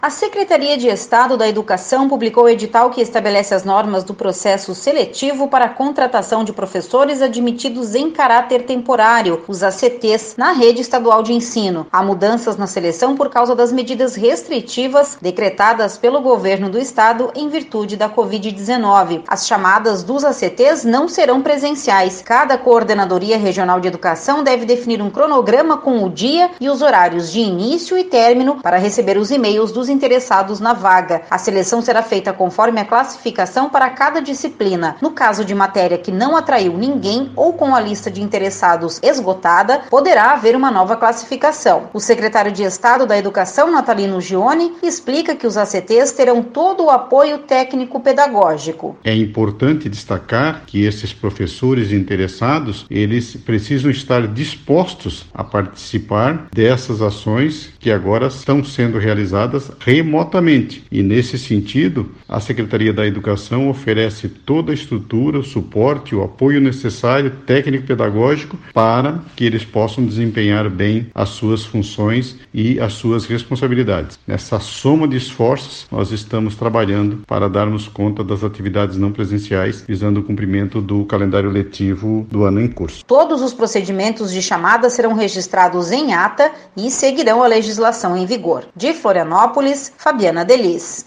A Secretaria de Estado da Educação publicou o edital que estabelece as normas do processo seletivo para a contratação de professores admitidos em caráter temporário, os ACTs, na rede estadual de ensino. Há mudanças na seleção por causa das medidas restritivas decretadas pelo governo do estado em virtude da Covid-19. As chamadas dos ACTs não serão presenciais. Cada coordenadoria regional de educação deve definir um cronograma com o dia e os horários de início e término para receber os e-mails dos interessados na vaga. A seleção será feita conforme a classificação para cada disciplina. No caso de matéria que não atraiu ninguém ou com a lista de interessados esgotada, poderá haver uma nova classificação. O secretário de Estado da Educação, Natalino Gione, explica que os ACTs terão todo o apoio técnico-pedagógico. É importante destacar que esses professores interessados, eles precisam estar dispostos a participar dessas ações que agora estão sendo realizadas remotamente. E nesse sentido, a Secretaria da Educação oferece toda a estrutura, o suporte, o apoio necessário técnico-pedagógico para que eles possam desempenhar bem as suas funções e as suas responsabilidades. Nessa soma de esforços, nós estamos trabalhando para darmos conta das atividades não presenciais, visando o cumprimento do calendário letivo do ano em curso. Todos os procedimentos de chamada serão registrados em ata e seguirão a legislação em vigor. De Florianópolis, Fabiana Delis.